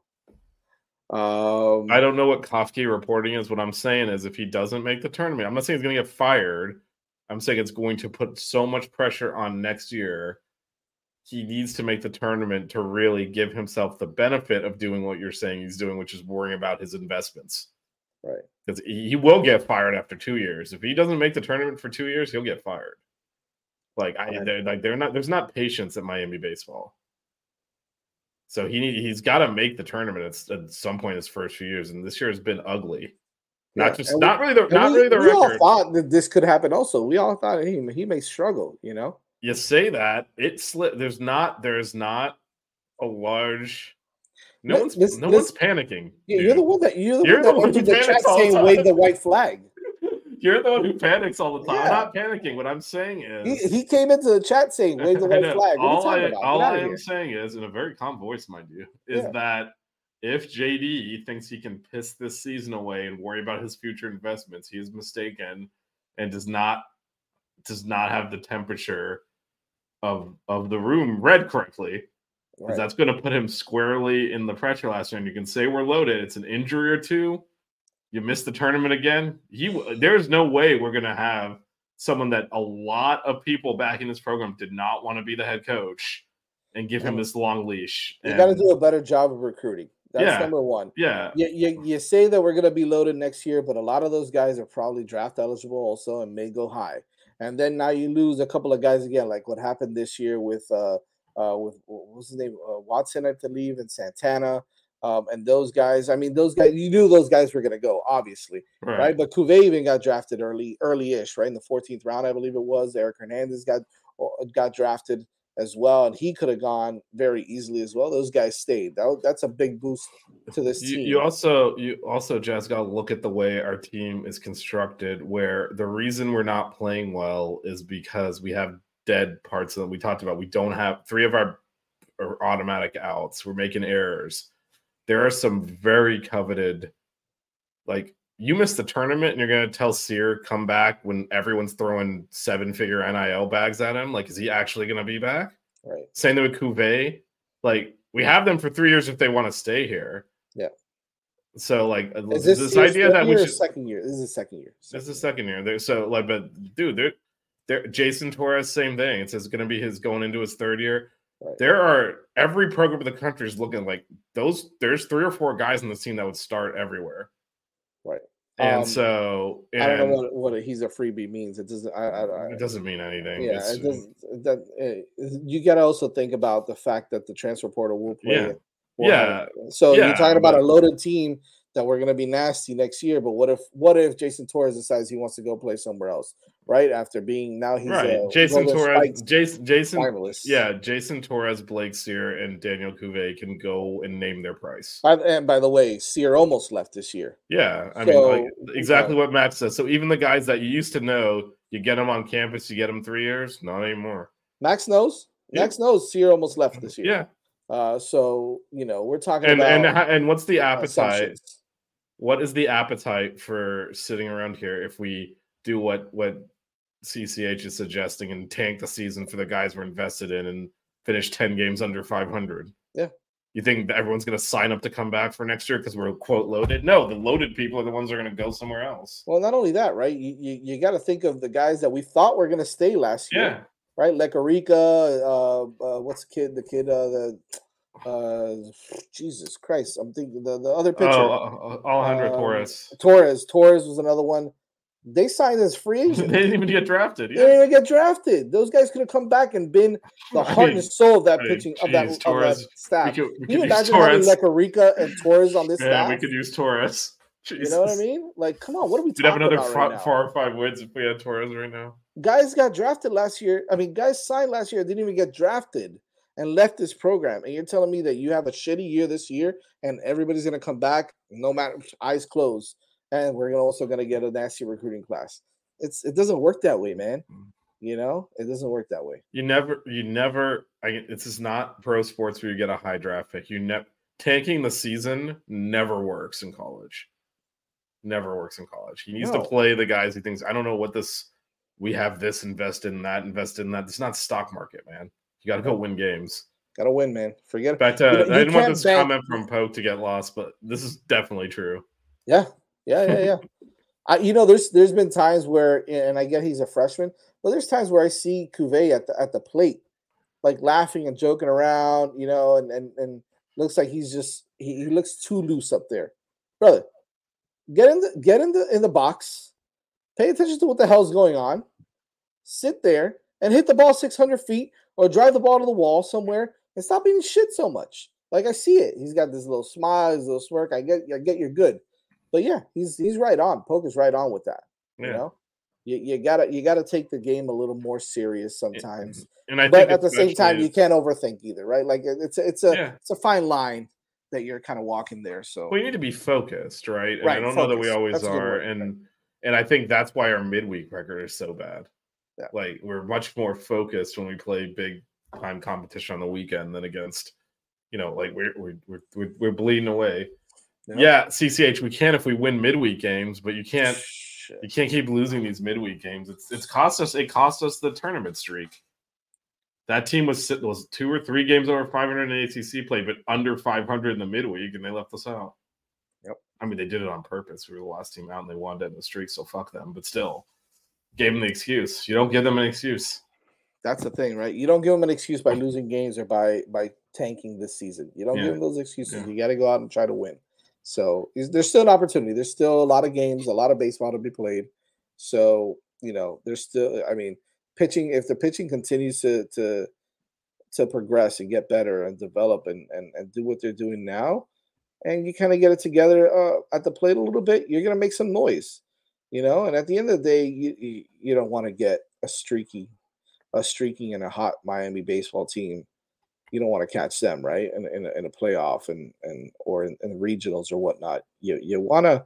I don't know what Kofke reporting is. What I'm saying is, if he doesn't make the tournament, I'm not saying he's going to get fired. I'm saying it's going to put so much pressure on next year. He needs to make the tournament to really give himself the benefit of doing what you're saying he's doing, which is worrying about his investments. Right. Because he will get fired after 2 years. If he doesn't make the tournament for 2 years, he'll get fired. There's not patience at Miami baseball. So he's got to make the tournament at some point in his first few years, and this year has been ugly. Not really the record. We all thought that this could happen. Also, we all thought he may struggle. You say that it slipped. There is not a large. No one's panicking. You're the one that went to the chat saying wave the white flag. You're the one who panics all the time. Yeah. I'm not panicking. What I'm saying is he came into the chat saying wave the white flag. All I am saying is, in a very calm voice, mind you, is that if JD thinks he can piss this season away and worry about his future investments, he is mistaken and does not have the temperature of the room read correctly. Because that's going to put him squarely in the pressure last year. And you can say we're loaded. It's an injury or two. You missed the tournament again. There's no way we're going to have someone that a lot of people back in this program did not want to be the head coach and give him this long leash. You got to do a better job of recruiting. That's number one. Yeah. You say that we're going to be loaded next year, but a lot of those guys are probably draft eligible also and may go high. And then now you lose a couple of guys again, like what happened this year with what was his name? Watson had to leave and Santana. And those guys, I mean, those guys, you knew those guys were going to go, obviously, right? But Cuvée even got drafted early-ish, right? In the 14th round, I believe it was. Eric Hernandez got drafted as well, and he could have gone very easily as well. Those guys stayed. That's a big boost to this team. You also, Jazz, got to look at the way our team is constructed, where the reason we're not playing well is because we have dead parts that we talked about. We don't have 3 of our automatic outs. We're making errors. There are some very coveted, like, you missed the tournament and you're going to tell Sear come back when everyone's throwing 7-figure NIL bags at him. Like, is he actually going to be back? Right. Same thing with Cuvée. Like, we have them for 3 years if they want to stay here. Yeah. So, like, is this idea that we should... second year? This is the second year. This is the second year. So, like, but, dude, Jason Torres, same thing. It's going to be his going into his third year. Right. Every program in the country is looking like those. There's 3 or 4 guys on the team that would start everywhere. Right. And so I don't know what he's a freebie means. It doesn't. It doesn't mean anything. Yeah, it doesn't. You got to also think about the fact that the transfer portal will play. Yeah. So you're talking about a loaded team that we're going to be nasty next year. But what if Jason Torres decides he wants to go play somewhere else? Right after being now he's Jason Torres, Jason finalist. Yeah, Jason Torres, Blake Sear, and Daniel Cuvée can go and name their price. And by the way, Sear almost left this year. Yeah, I mean, like, exactly what Matt says. So even the guys that you used to know, you get them on campus, you get them 3 years, not anymore. Max knows. Yeah. Max knows Sear almost left this year. Yeah. So we're talking about and what's the appetite? What is the appetite for sitting around here if we do what CCH is suggesting and tank the season for the guys we're invested in and finish 10 games under 500? Yeah. You think that everyone's going to sign up to come back for next year because we're, quote, loaded? No, the loaded people are the ones that are going to go somewhere else. Well, not only that, right? You got to think of the guys that we thought were going to stay last year. Yeah. Right? Lekarica, what's the kid, Jesus Christ. I'm thinking the other pitcher. Alejandro Torres. Torres was another one. They signed as free agents. They didn't even get drafted. Yeah. They didn't even get drafted. Those guys could have come back and been the heart and soul of that pitching of that staff. Can you imagine having Lekarica and Torres on this staff? Yeah, we could use Torres. Jesus. You know what I mean? Like, come on, what are we talking about? We'd have another 4 or 5 wins if we had Torres right now. Guys got drafted last year. I mean, guys signed last year, didn't even get drafted and left this program. And you're telling me that you have a shitty year this year and everybody's going to come back, no matter, eyes closed, and we're also going to get a nasty recruiting class. It doesn't work that way, man. You know, it doesn't work that way. You never. This is not pro sports where you get a high draft pick. Tanking the season never works in college. Never works in college. He needs to play the guys he thinks. I don't know what this. We have this invested in that. It's not stock market, man. You got to go win games. Got to win, man. Forget it. I didn't want this comment from Poke to get lost, but this is definitely true. Yeah. There's been times where, and I get he's a freshman, but there's times where I see Cuvée at the plate, like laughing and joking around, and looks like he's just he looks too loose up there, brother. Get in the box, pay attention to what the hell's going on, sit there and hit the ball 600 feet or drive the ball to the wall somewhere and stop eating shit so much. Like, I see it. He's got this little smile, his little smirk. I get you're good. But yeah, he's right on. Poke is right on with that. Yeah. You know, you gotta take the game a little more serious sometimes. But at the same time, you can't overthink either, right? Like it's a fine line that you're kind of walking there. So we need to be focused, right? And I don't know that we always are, and I think that's why our midweek record is so bad. Yeah. Like, we're much more focused when we play big time competition on the weekend than against, like we're bleeding away. Yeah, CCH, we can if we win midweek games, but you can't keep losing these midweek games. It cost us the tournament streak. That team was 2 or 3 games over 500 in ACC play, but under 500 in the midweek, and they left us out. Yep. I mean, they did it on purpose. We were the last team out, and they wanted to end the streak, so fuck them. But still, gave them the excuse. You don't give them an excuse. That's the thing, right? You don't give them an excuse by losing games or by tanking this season. You don't give them those excuses. You got to go out and try to win. So there's still an opportunity. There's still a lot of games, a lot of baseball to be played. So there's still. I mean, pitching. If the pitching continues to progress and get better and develop and do what they're doing now, and you kind of get it together at the plate a little bit, you're gonna make some noise, And at the end of the day, you don't want to get a streaking and a hot Miami baseball team. You don't want to catch them, right? In a playoff or in the regionals or whatnot. You want to,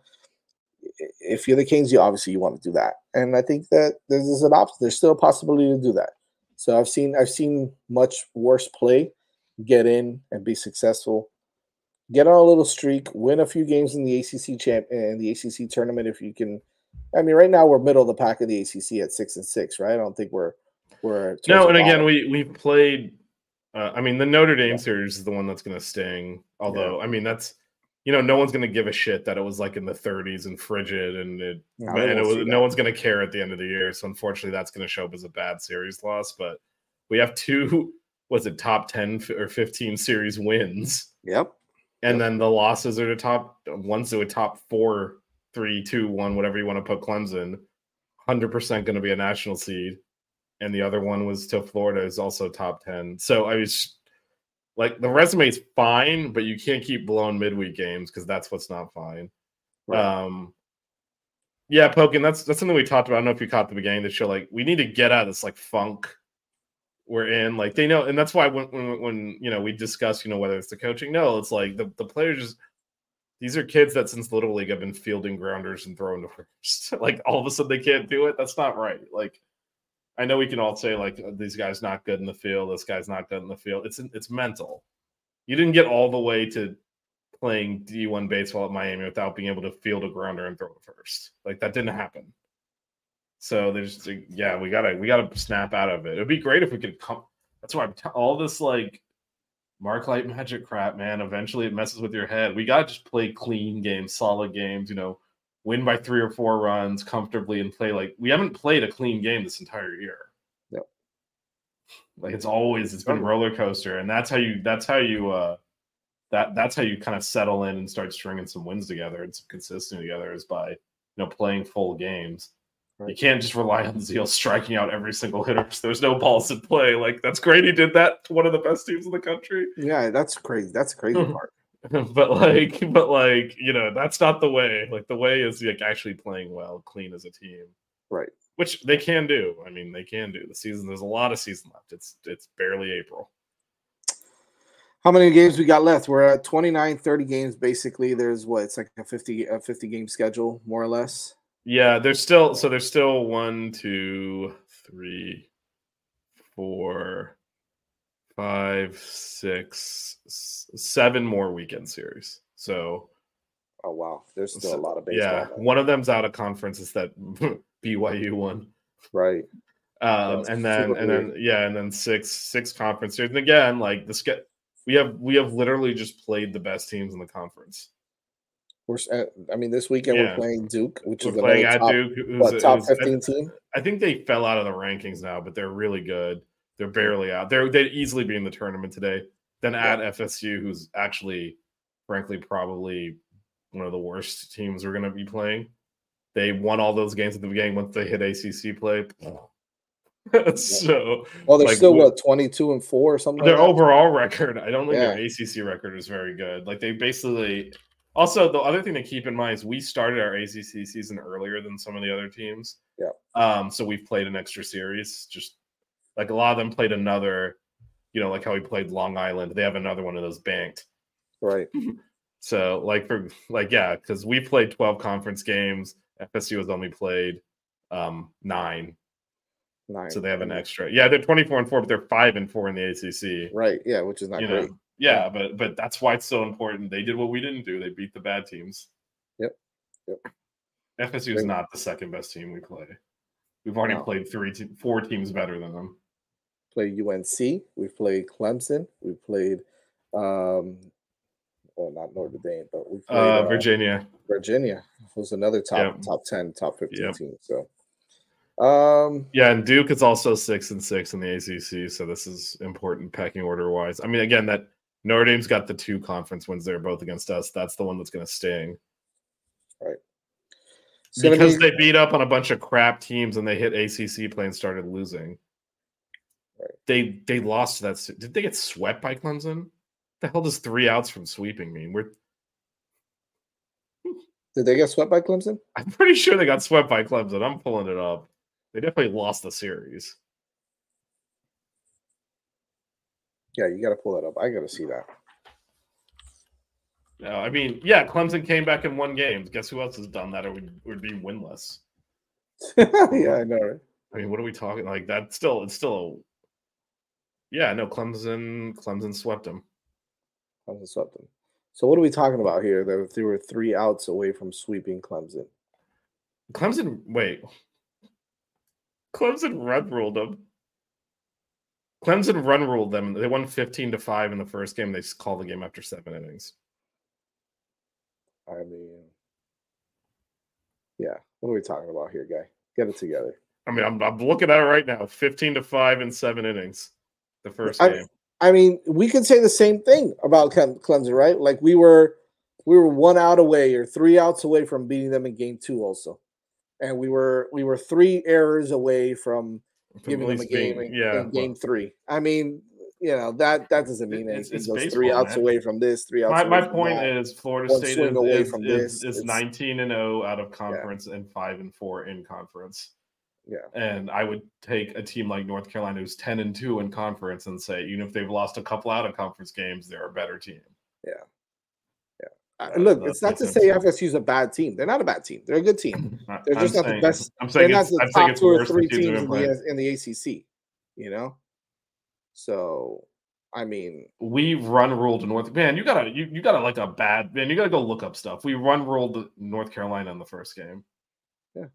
if you're the Kings, you want to do that. And I think that there's an option. There's still a possibility to do that. So I've seen much worse play get in and be successful. Get on a little streak, win a few games in the ACC tournament if you can. I mean, right now we're middle of the pack in the ACC at 6-6, right? I don't think we're no. And again, we played. I mean, the Notre Dame series is the one that's going to sting. Although, I mean, that's no one's going to give a shit that it was like in the 30s and frigid, and no one's going to care at the end of the year. So unfortunately, that's going to show up as a bad series loss. But we have two, top 10 or 15 series wins. Yep. And then the losses are one's to a top 4, 3, 2, 1, whatever you want to put Clemson. 100% going to be a national seed. And the other one was to Florida, is also top 10. So I was like, the resume is fine, but you can't keep blowing midweek games because that's what's not fine. Right. Yeah, Pokin, that's something we talked about. I don't know if you caught the beginning of the show. Like, we need to get out of this like funk we're in. Like, they know, and that's why when we discuss whether it's the coaching, no, it's like the players just. These are kids that since Little League have been fielding grounders and throwing to first. Like, all of a sudden they can't do it. That's not right. Like, I know we can all say, like, these guys not good in the field, this guy's not good in the field. It's mental. You didn't get all the way to playing D1 baseball at Miami without being able to field a grounder and throw it first. Like, that didn't happen. So there's, we gotta snap out of it. It'd be great if we could come. That's why all this, like, Mark Light Magic crap, man, eventually it messes with your head. We gotta just play clean games, solid games, win by 3 or 4 runs comfortably and play like we haven't played a clean game this entire year. Yep. Like it's been roller coaster, and that's how you kind of settle in and start stringing some wins together and some consistency together is by playing full games. Right. You can't just rely on Zeal striking out every single hitter. There's no balls in play. Like, that's great. He did that to one of the best teams in the country. Yeah, that's crazy. That's a crazy part. but that's not the way. Like, the way is like actually playing well, clean as a team, right? Which they can do. I mean, they can do. The season, there's a lot of season left. It's barely April. How many games we got left? We're at 29, 30 games basically. There's it's like a 50 game schedule, more or less. Yeah, there's still 1, 2, 3, 4, 5, 6, 7 more weekend series. So, oh wow, there's still a lot of baseball. Yeah, one of them's out of conference. Is that BYU one, right? And then six conference series. And again, like we have literally just played the best teams in the conference. This weekend we're playing Duke, which is playing at Duke, top 15 team. I think they fell out of the rankings now, but they're really good. They're barely out. They'd easily be in the tournament today. Then at FSU, who's actually, frankly, probably one of the worst teams we're going to be playing. They won all those games at the beginning once they hit ACC play. So, they're still 22-4 or something. Their overall record, I don't think their ACC record is very good. Like, they basically. Also, the other thing to keep in mind is we started our ACC season earlier than some of the other teams. Yeah. So we've played an extra series. Just like a lot of them played another, like how we played Long Island. They have another one of those banked. Right. So because we played 12 conference games. FSU has only played 9. So they have an extra. Yeah, they're 24-4, but they're 5-4 in the ACC. Right. Yeah, which is not great. Yeah, but that's why it's so important. They did what we didn't do. They beat the bad teams. Yep. FSU is not the second best team we play. We've already played 4 teams better than them. Played UNC. We've played Clemson. We've played, not Notre Dame, but we played Virginia. Virginia was another top 10, top 15 team. So Yeah, and Duke is also 6-6 in the ACC, so this is important pecking order wise. I mean, again, that Notre Dame's got the 2 conference wins there, both against us. That's the one that's going to sting, right? Because they beat up on a bunch of crap teams and they hit ACC play and started losing. Right. They lost that. Did they get swept by Clemson? The hell does 3 outs from sweeping mean? Did they get swept by Clemson? I'm pretty sure they got swept by Clemson. I'm pulling it up. They definitely lost the series. Yeah, you got to pull that up. I got to see that. No, I mean, yeah, Clemson came back and won games. Guess who else has done that or would be winless? Yeah, I know, right? I mean, what are we talking like? It's still yeah, no, Clemson swept them. Clemson swept them. So what are we talking about here? That they were 3 outs away from sweeping Clemson. Clemson run ruled them. Clemson run ruled them. They won 15-5 in the first game. They called the game after 7 innings. I mean, yeah. What are we talking about here, guy? Get it together. I mean, I'm looking at it right now. 15-5 in 7 innings. The first game. I mean, we could say the same thing about Clemson, right? Like we were 1 out away or 3 outs away from beating them in game 2 also. And we were 3 errors away from giving them a game in game 3. I mean, that doesn't mean anything. It's baseball, 3 outs away from this, 3 outs. My point is Florida State is 19-0 out of conference and 5-4 in conference. Yeah, and I would take a team like North Carolina who's 10-2 in conference and say, even if they've lost a couple out of conference games, they're a better team. Yeah. Look, it's not to say FSU's a bad team. They're not a bad team. They're a good team. They're just not the best. They're not the top 2 or 3 teams in the ACC. So, I mean, we run ruled North. Man, you gotta like a bad man. You gotta go look up stuff. We run ruled North Carolina in the first game. Yeah.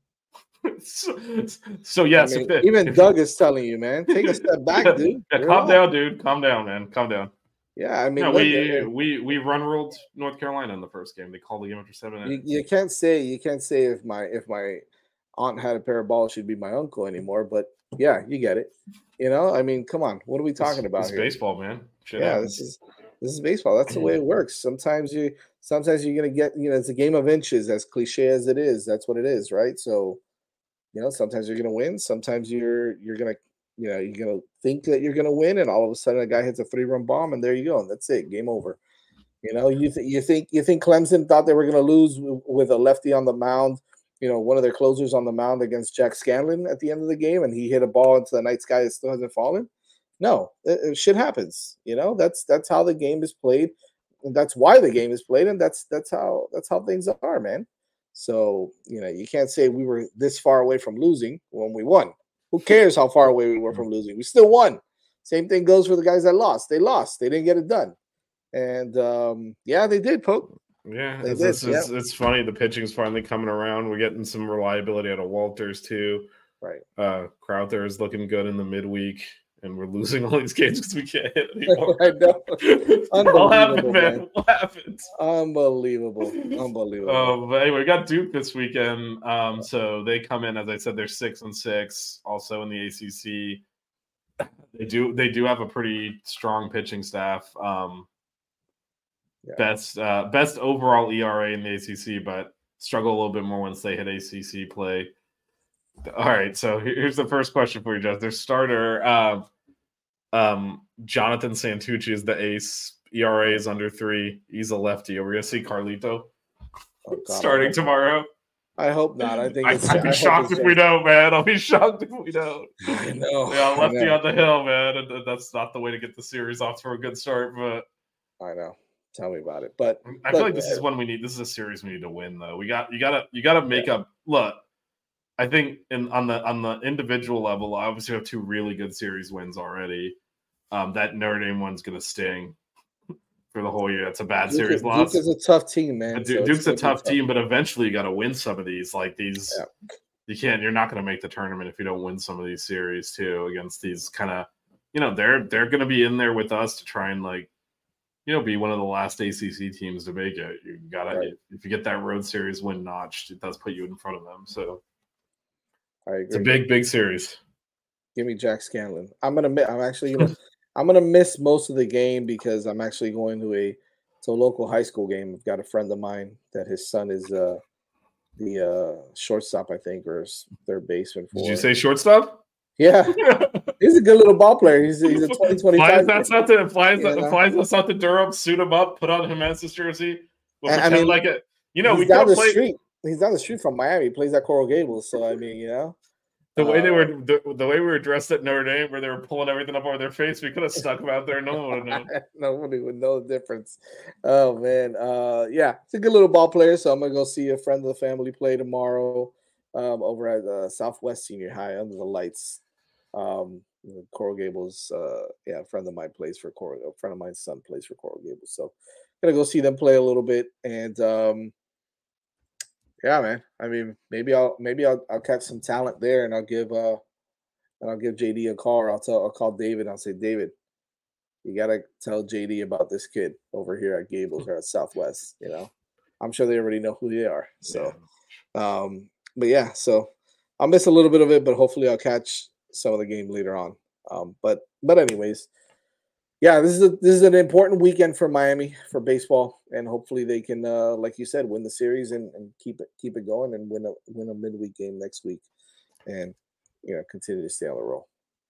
So yes, I mean, even Doug is telling you, man, take a step back, dude. Yeah, calm down, dude. Calm down, man. Calm down. Yeah, I mean, no, we run ruled North Carolina in the first game. They called the game after 7 innings. You can't say if my aunt had a pair of balls, she'd be my uncle anymore. But yeah, you get it. I mean, come on, what are we talking about here? Baseball, man. This is baseball. That's the way it works. Sometimes you're gonna get, it's a game of inches, as cliche as it is. That's what it is, right? So, sometimes you're gonna win. Sometimes you're gonna think that you're gonna win, and all of a sudden a guy hits a 3-run bomb, and there you go, and that's it, game over. You think Clemson thought they were gonna lose with a lefty on the mound, one of their closers on the mound against Jack Scanlon at the end of the game, and he hit a ball into the night sky that still hasn't fallen? No, shit happens. That's how the game is played, and that's why the game is played, and that's how things are, man. So, you can't say we were this far away from losing when we won. Who cares how far away we were from losing? We still won. Same thing goes for the guys that lost. They lost. They didn't get it done. And, yeah, they did, Pope. Yeah, it's funny. The pitching's finally coming around. We're getting some reliability out of Walters, too. Right. Crowther is looking good in the midweek. And we're losing all these games because we can't hit anymore. I know. Unbelievable, happened, man. What happened? Unbelievable. But anyway, we got Duke this weekend. So they come in, as I said, they're 6-6. Also in the ACC, they do have a pretty strong pitching staff. Best overall ERA in the ACC, but struggle a little bit more once they hit ACC play. All right, so here's the first question for you, Jeff. Their starter, Jonathan Santucci is the ace. ERA is under 3. He's a lefty. Are we gonna see Carlito starting tomorrow? I hope not. I'd be shocked if we don't, man. I'll be shocked if we don't. I know. Yeah, lefty on the hill, man. That's not the way to get the series off to a good start, but I know. Tell me about it. But I feel like this is one we need. This is a series we need to win, though. You gotta make up. Look. I think on the individual level, obviously we have 2 really good series wins already. That Notre Dame one's going to sting for the whole year. It's a bad series loss. Duke is a tough team, man. Duke's a tough team, but eventually you got to win some of these. Like these, you can't. You're not going to make the tournament if you don't win some of these series too against these kind of. They're going to be in there with us to try and be one of the last ACC teams to make it. You gotta if you get that road series win notched, it does put you in front of them. So. I agree. It's a big series. Give me Jack Scanlon. I'm gonna miss most of the game because I'm actually going to a local high school game. I've got a friend of mine that his son is the shortstop, I think, or third baseman for. Did you say shortstop? Yeah, he's a good little ball player. He's a 2025. Why is that's not the Durham? Suit him up, put on Jimenez's jersey. We'll pretend like it. You know, he's down the street. He's down the street from Miami. He plays at Coral Gables. So I mean, you know, the way the way we were dressed at Notre Dame, where they were pulling everything up over their face, we could have stuck them out there. No one would know. Nobody would know the difference. Oh man, yeah, it's a good little ball player. So I'm gonna go see a friend of the family play tomorrow over at Southwest Senior High under the lights. Coral Gables, a friend of mine plays for Coral. A friend of mine's son plays for Coral Gables, so gonna go see them play a little bit. And yeah, man. I mean, maybe I'll catch some talent there, and I'll give JD a call. Or I'll call David. I'll say, David, you gotta tell JD about this kid over here at Gables or at Southwest. You know, I'm sure they already know who they are. So, but yeah, so I'll miss a little bit of it, but hopefully I'll catch some of the game later on. But anyways, yeah, this is an important weekend for Miami for baseball, and hopefully they can, like you said, win the series and keep it going and win a midweek game next week, and continue to stay on the roll.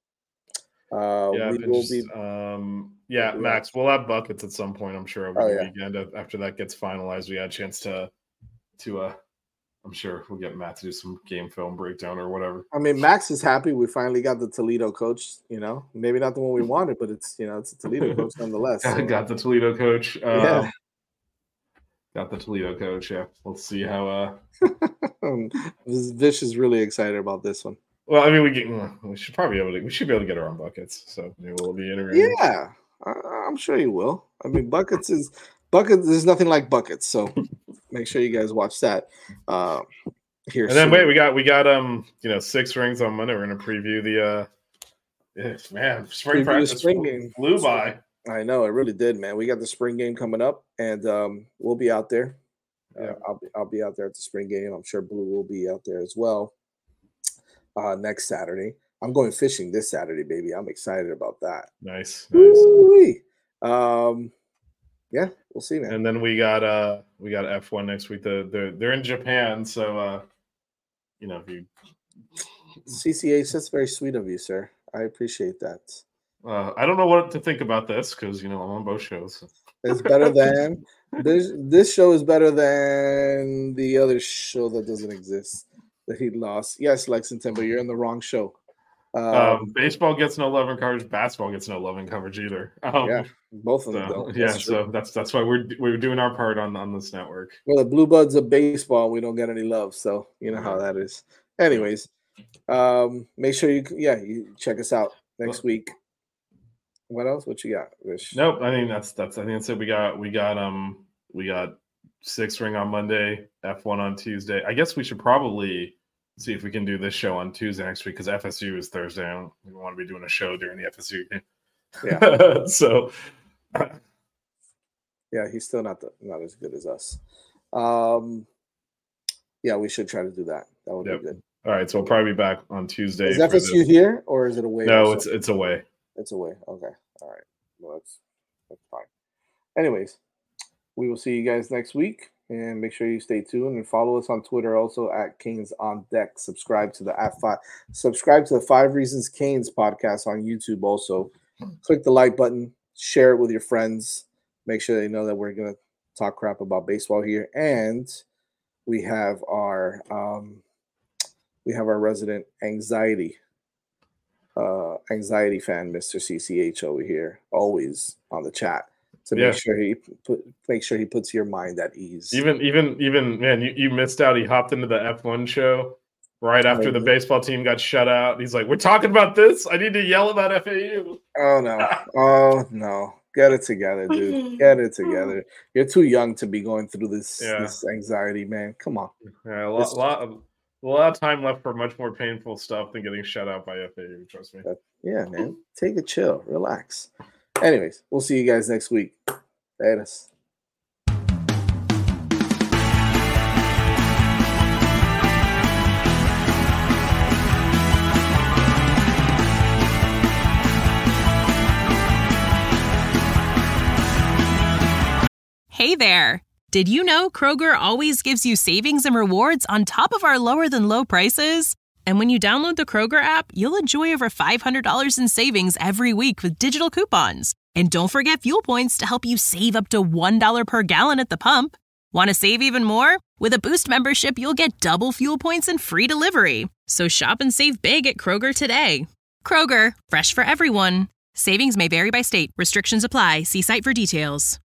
Max, we'll have buckets at some point, I'm sure, over the weekend. After that gets finalized, we had a chance to I'm sure we'll get Matt to do some game film breakdown or whatever. I mean, Max is happy we finally got the Toledo coach. Maybe not the one we wanted, but it's it's a Toledo coach nonetheless. So. Got the Toledo coach. Got the Toledo coach. Yeah, we'll see how. Vish is really excited about this one. Well, I mean, we should be able to get our own buckets. So maybe we'll be interviewing. Yeah, I'm sure you will. I mean, buckets. There's nothing like buckets, so make sure you guys watch that. Here, and then we got 6 rings on Monday. We're gonna preview the spring practice game flew by. I know it really did, man. We got the spring game coming up, and we'll be out there. I'll be out there at the spring game. I'm sure Blue will be out there as well next Saturday. I'm going fishing this Saturday, baby. I'm excited about that. Nice. Yeah, we'll see, man. And then we got F1 next week. They're in Japan, so if you CCH, that's very sweet of you, sir. I appreciate that. I don't know what to think about this because I'm on both shows. It's better than this show is better than the other show that doesn't exist that he lost. Yes, Lexington, but you're in the wrong show. Baseball gets no love and coverage. Basketball gets no love and coverage either. Both of them don't. So that's why we're doing our part on this network. Well, the Blue Buds of baseball, we don't get any love, so you know how that is. Anyways, make sure you check us out next week. What else? What you got, Rich? Nope. I think that's it. We got 6 ring on Monday, F1 on Tuesday. I guess we should probably see if we can do this show on Tuesday next week because FSU is Thursday. We don't want to be doing a show during the FSU game. Yeah. So. Yeah, he's still not as good as us. Yeah, we should try to do that. That would be good. All right, so we'll probably be back on Tuesday. Is FSU here or is it away? No, it's away. It's away. Okay. All right. Well, that's fine. Anyways, we will see you guys next week. And make sure you stay tuned and follow us on Twitter also at Canes on Deck. Subscribe to the 5 Reasons Canes podcast on YouTube also. Click the like button, share it with your friends. Make sure they know that we're going to talk crap about baseball here. And we have our resident anxiety fan, Mr. CCH over here, always on the chat. To make sure he puts your mind at ease. Even man, you missed out. He hopped into the F1 show right after the baseball team got shut out. He's like, "We're talking about this. I need to yell about FAU." Oh no! Get it together, dude. Get it together. You're too young to be going through this anxiety, man. Come on. Yeah, a lot of time left for much more painful stuff than getting shut out by FAU. Trust me. Yeah, man. Take a chill, relax. Anyways, we'll see you guys next week. Laters. Hey there! Did you know Kroger always gives you savings and rewards on top of our lower than low prices? And when you download the Kroger app, you'll enjoy over $500 in savings every week with digital coupons. And don't forget fuel points to help you save up to $1 per gallon at the pump. Want to save even more? With a Boost membership, you'll get double fuel points and free delivery. So shop and save big at Kroger today. Kroger, fresh for everyone. Savings may vary by state. Restrictions apply. See site for details.